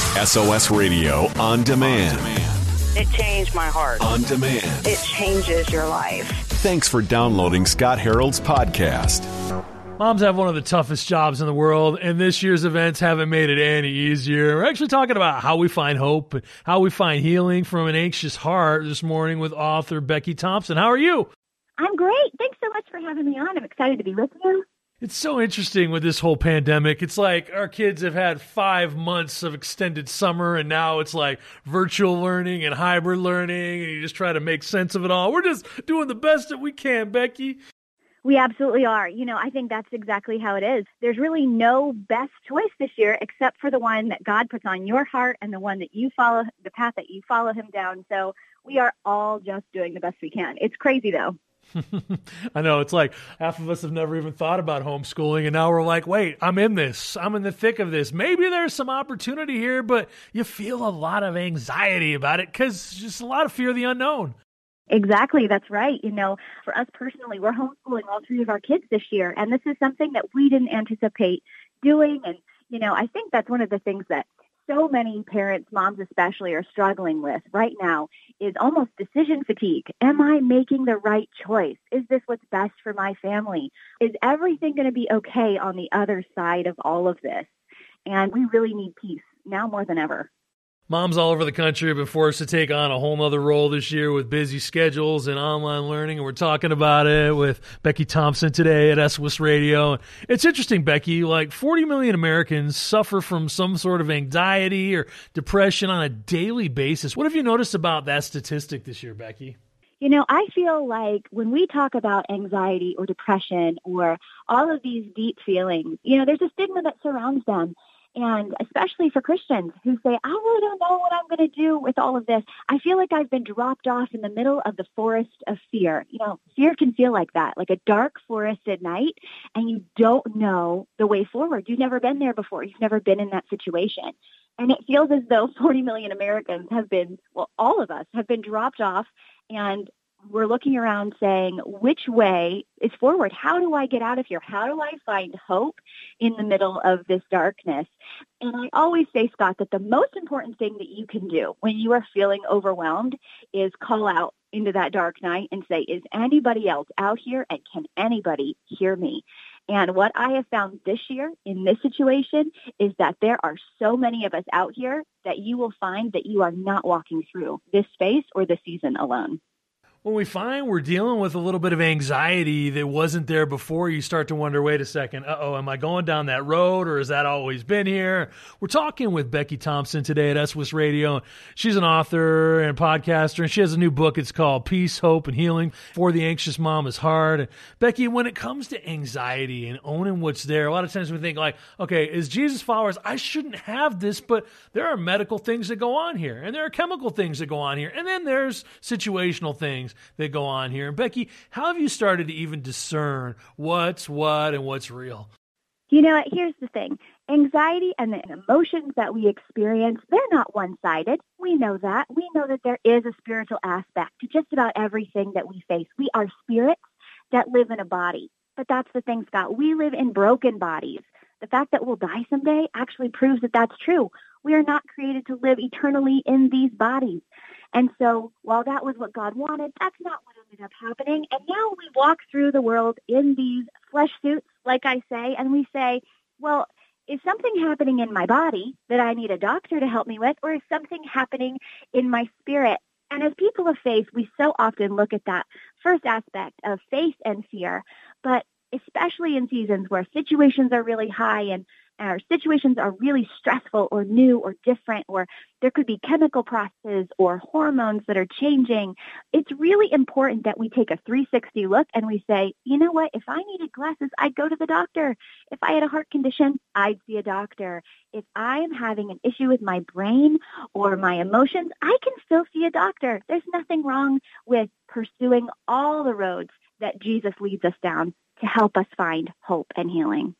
SOS Radio On Demand. It changed my heart. On Demand. It changes your life. Thanks for downloading Scott Harold's podcast. Moms have one of the toughest jobs in the world, and this year's events haven't made it any easier. We're actually talking about how we find hope and how we find healing from an anxious heart this morning with author Becky Thompson. How are you? I'm great. Thanks so much for having me on. I'm excited to be with you. It's so interesting with this whole pandemic. It's like our kids have had 5 months of extended summer, and now it's like virtual learning and hybrid learning, and you just try to make sense of it all. We're just doing the best that we can, Becky. We absolutely are. I think that's exactly how it is. There's really no best choice this year except for the one that God puts on your heart and the one that you follow, the path that you follow him down. So we are all just doing the best we can. It's crazy, though. I know. It's like half of us have never even thought about homeschooling, and now we're like, wait, I'm in this. I'm in the thick of this. Maybe there's some opportunity here, but you feel a lot of anxiety about it because just a lot of fear of the unknown. Exactly. That's right. For us personally, we're homeschooling all 3 of our kids this year, and this is something that we didn't anticipate doing. And, I think that's one of the things that so many parents, moms especially, are struggling with right now is almost decision fatigue. Am I making the right choice? Is this what's best for my family? Is everything going to be okay on the other side of all of this? And we really need peace now more than ever. Moms all over the country have been forced to take on a whole nother role this year with busy schedules and online learning, and we're talking about it with Becky Thompson today at SOS Radio. It's interesting, Becky, like 40 million Americans suffer from some sort of anxiety or depression on a daily basis. What have you noticed about that statistic this year, Becky? I feel like when we talk about anxiety or depression or all of these deep feelings, there's a stigma that surrounds them. And especially for Christians who say, I really don't know what I'm going to do with all of this. I feel like I've been dropped off in the middle of the forest of fear. Fear can feel like that, like a dark forest at night, and you don't know the way forward. You've never been there before. You've never been in that situation. And it feels as though 40 million Americans all of us have been dropped off, and we're looking around saying, which way is forward? How do I get out of here? How do I find hope in the middle of this darkness? And I always say, Scott, that the most important thing that you can do when you are feeling overwhelmed is call out into that dark night and say, is anybody else out here, and can anybody hear me? And what I have found this year in this situation is that there are so many of us out here that you will find that you are not walking through this space or this season alone. When we find we're dealing with a little bit of anxiety that wasn't there before, you start to wonder, wait a second, am I going down that road, or has that always been here? We're talking with Becky Thompson today at SOS Radio. She's an author and podcaster, and she has a new book. It's called Peace, Hope, and Healing for the Anxious Mom is Hard. And Becky, when it comes to anxiety and owning what's there, a lot of times we think like, okay, as Jesus followers, I shouldn't have this, but there are medical things that go on here, and there are chemical things that go on here, and then there's situational things that go on here. And Becky, how have you started to even discern what's what and what's real? Here's the thing. Anxiety and the emotions that we experience, they're not one-sided. We know that. We know that there is a spiritual aspect to just about everything that we face. We are spirits that live in a body. But that's the thing, Scott. We live in broken bodies. The fact that we'll die someday actually proves that that's true. We are not created to live eternally in these bodies. And so while that was what God wanted, that's not what ended up happening. And now we walk through the world in these flesh suits, like I say, and we say, well, is something happening in my body that I need a doctor to help me with, or is something happening in my spirit? And as people of faith, we so often look at that first aspect of faith and fear, but especially in seasons where situations are really high and our situations are really stressful or new or different, or there could be chemical processes or hormones that are changing. It's really important that we take a 360 look and we say, you know what, if I needed glasses, I'd go to the doctor. If I had a heart condition, I'd see a doctor. If I am having an issue with my brain or my emotions, I can still see a doctor. There's nothing wrong with pursuing all the roads that Jesus leads us down to help us find hope and healing.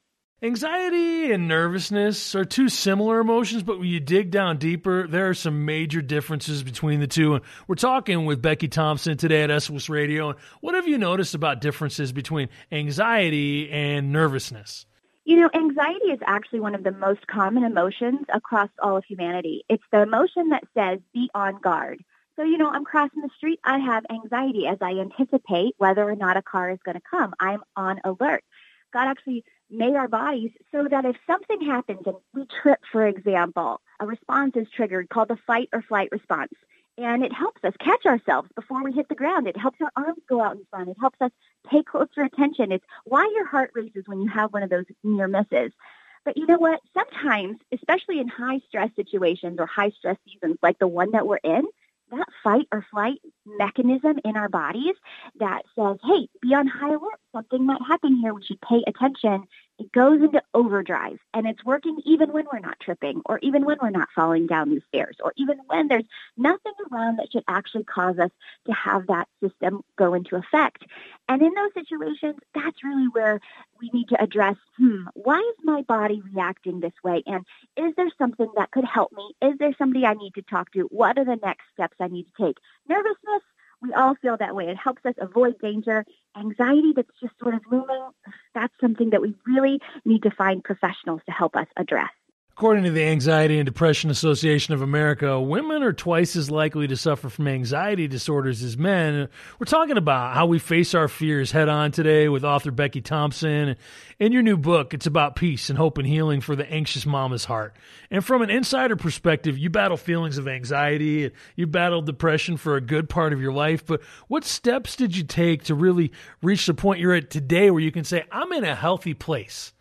Anxiety and nervousness are two similar emotions, but when you dig down deeper, there are some major differences between the two. And we're talking with Becky Thompson today at SOS Radio. And what have you noticed about differences between anxiety and nervousness? Anxiety is actually one of the most common emotions across all of humanity. It's the emotion that says, be on guard. So, I'm crossing the street. I have anxiety as I anticipate whether or not a car is going to come. I'm on alert. God actually made our bodies so that if something happens and we trip, for example, a response is triggered called the fight or flight response. And it helps us catch ourselves before we hit the ground. It helps our arms go out in front. It helps us pay closer attention. It's why your heart races when you have one of those near misses. But you know what? Sometimes, especially in high stress situations or high stress seasons like the one that we're in, that fight or flight mechanism in our bodies that says, hey, be on high alert. Something might happen here. We should pay attention. It goes into overdrive, and it's working even when we're not tripping or even when we're not falling down these stairs or even when there's nothing around that should actually cause us to have that system go into effect. And in those situations, that's really where we need to address, why is my body reacting this way? And is there something that could help me? Is there somebody I need to talk to? What are the next steps I need to take? Nervousness, we all feel that way. It helps us avoid danger. Anxiety that's just sort of looming, that's something that we really need to find professionals to help us address. According to the Anxiety and Depression Association of America, women are twice as likely to suffer from anxiety disorders as men. We're talking about how we face our fears head on today with author Becky Thompson. In your new book, it's about peace and hope and healing for the anxious mama's heart. And from an insider perspective, you battle feelings of anxiety, you battled depression for a good part of your life. But what steps did you take to really reach the point you're at today where you can say, I'm in a healthy place?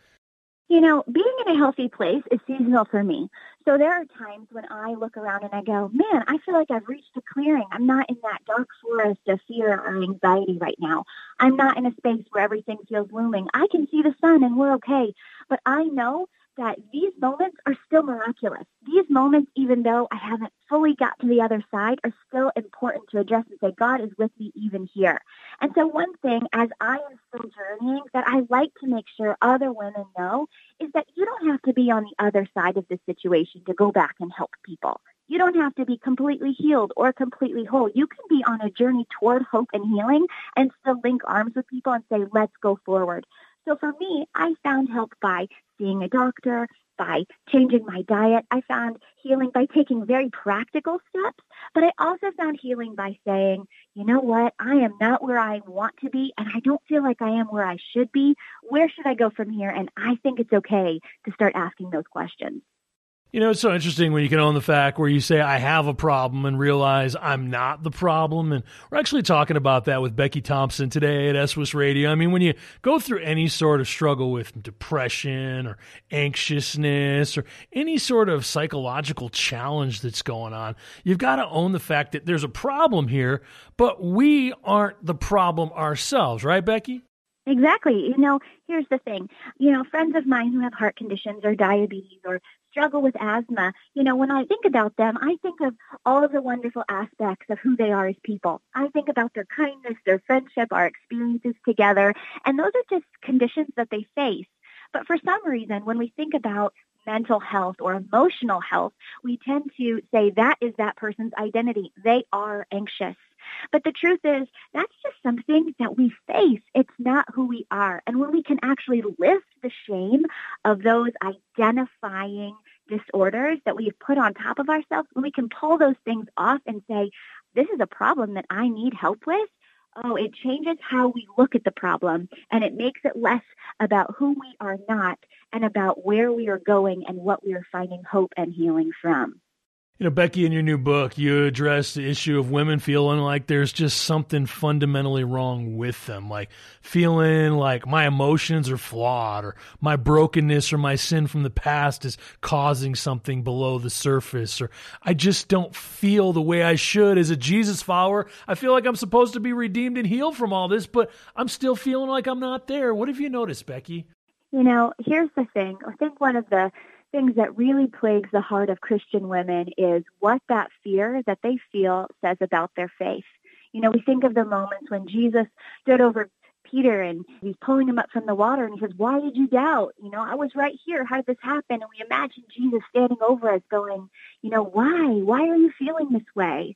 Being in a healthy place is seasonal for me. So there are times when I look around and I go, man, I feel like I've reached a clearing. I'm not in that dark forest of fear or anxiety right now. I'm not in a space where everything feels looming. I can see the sun and we're okay. But I know that these moments are still miraculous. These moments, even though I haven't fully got to the other side, are still important to address and say, God is with me even here. And so one thing, as I am still journeying, that I like to make sure other women know is that you don't have to be on the other side of this situation to go back and help people. You don't have to be completely healed or completely whole. You can be on a journey toward hope and healing and still link arms with people and say, let's go forward. So for me, I found help by seeing a doctor, by changing my diet. I found healing by taking very practical steps, but I also found healing by saying, you know what, I am not where I want to be, and I don't feel like I am where I should be. Where should I go from here? And I think it's okay to start asking those questions. It's so interesting when you can own the fact where you say, I have a problem and realize I'm not the problem. And we're actually talking about that with Becky Thompson today at SWS Radio. I mean, when you go through any sort of struggle with depression or anxiousness or any sort of psychological challenge that's going on, you've got to own the fact that there's a problem here, but we aren't the problem ourselves. Right, Becky? Exactly. Here's the thing. Friends of mine who have heart conditions or diabetes or struggle with asthma, when I think about them, I think of all of the wonderful aspects of who they are as people. I think about their kindness, their friendship, our experiences together, and those are just conditions that they face. But for some reason, when we think about mental health or emotional health, we tend to say that is that person's identity. They are anxious. But the truth is, that's just something that we face. It's not who we are. And when we can actually lift the shame of those identifying disorders that we've put on top of ourselves, when we can pull those things off and say, this is a problem that I need help with, it changes how we look at the problem, and it makes it less about who we are not and about where we are going and what we are finding hope and healing from. Becky, in your new book, you address the issue of women feeling like there's just something fundamentally wrong with them, like feeling like my emotions are flawed or my brokenness or my sin from the past is causing something below the surface, or I just don't feel the way I should as a Jesus follower. I feel like I'm supposed to be redeemed and healed from all this, but I'm still feeling like I'm not there. What have you noticed, Becky? Here's the thing. I think one of the things that really plagues the heart of Christian women is what that fear that they feel says about their faith. We think of the moments when Jesus stood over Peter and he's pulling him up from the water and he says, why did you doubt? I was right here. How did this happen? And we imagine Jesus standing over us going, why? Why are you feeling this way?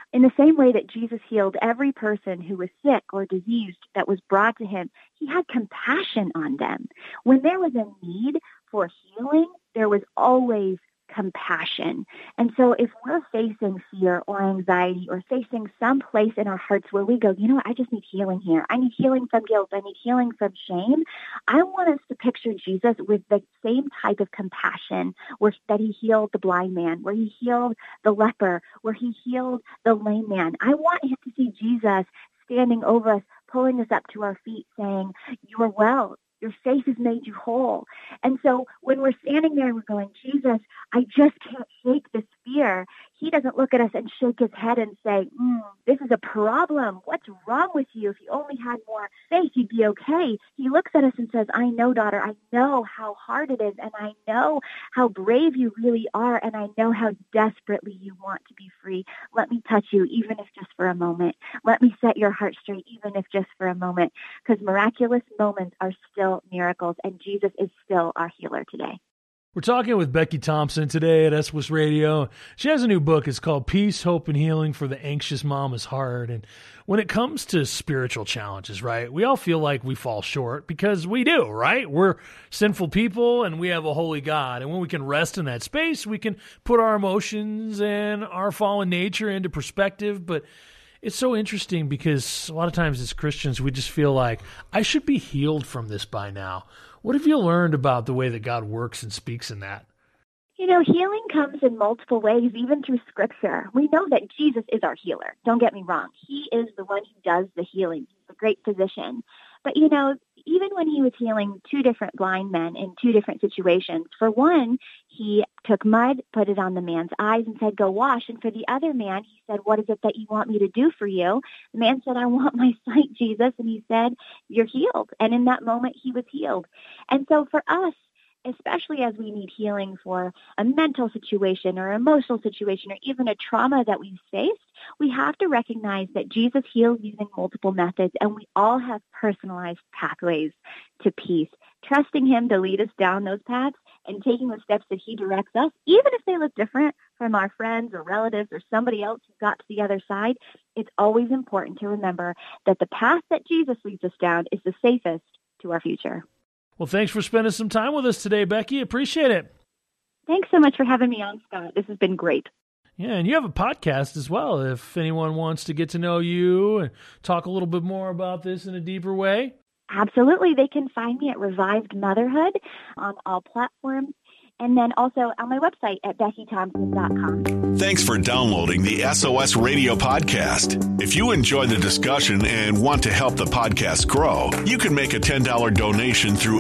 In the same way that Jesus healed every person who was sick or diseased that was brought to him, he had compassion on them. When there was a need for healing, there was always compassion. And so if we're facing fear or anxiety or facing some place in our hearts where we go, you know what, I just need healing here. I need healing from guilt. I need healing from shame. I want us to picture Jesus with the same type of compassion that he healed the blind man, where he healed the leper, where he healed the lame man. I want him to see Jesus standing over us, pulling us up to our feet, saying, you are well. Your faith has made you whole. And so when we're standing there and we're going, Jesus, I just can't shake this fear, he doesn't look at us and shake his head and say, this is a problem. What's wrong with you? If you only had more faith, you'd be okay. He looks at us and says, I know, daughter, I know how hard it is, and I know how brave you really are, and I know how desperately you want to be free. Let me touch you, even if just for a moment. Let me set your heart straight, even if just for a moment, because miraculous moments are still miracles, and Jesus is still our healer today. We're talking with Becky Thompson today at SOS Radio. She has a new book. It's called Peace, Hope, and Healing for the Anxious Mama's Heart. And when it comes to spiritual challenges, right, we all feel like we fall short because we do, right? We're sinful people and we have a holy God. And when we can rest in that space, we can put our emotions and our fallen nature into perspective. But it's so interesting because a lot of times as Christians, we just feel like I should be healed from this by now. What have you learned about the way that God works and speaks in that? You know, healing comes in multiple ways, even through Scripture. We know that Jesus is our healer. Don't get me wrong. He is the one who does the healing. He's a great physician. But, you know, even when he was healing two different blind men in two different situations, for one, he took mud, put it on the man's eyes and said, go wash. And for the other man, he said, what is it that you want me to do for you? The man said, I want my sight, Jesus. And he said, you're healed. And in that moment, he was healed. And so for us, especially as we need healing for a mental situation or emotional situation or even a trauma that we've faced, we have to recognize that Jesus heals using multiple methods, and we all have personalized pathways to peace. Trusting him to lead us down those paths and taking the steps that he directs us, even if they look different from our friends or relatives or somebody else who got to the other side, it's always important to remember that the path that Jesus leads us down is the safest to our future. Well, thanks for spending some time with us today, Becky. Appreciate it. Thanks so much for having me on, Scott. This has been great. Yeah, and you have a podcast as well. If anyone wants to get to know you and talk a little bit more about this in a deeper way. Absolutely. They can find me at Revived Motherhood on all platforms. And then also on my website at BeckyThompson.com. Thanks for downloading the SOS Radio podcast. If you enjoy the discussion and want to help the podcast grow, you can make a $10 donation through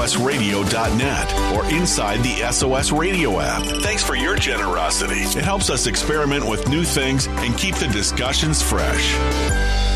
SOSradio.net or inside the SOS Radio app. Thanks for your generosity. It helps us experiment with new things and keep the discussions fresh.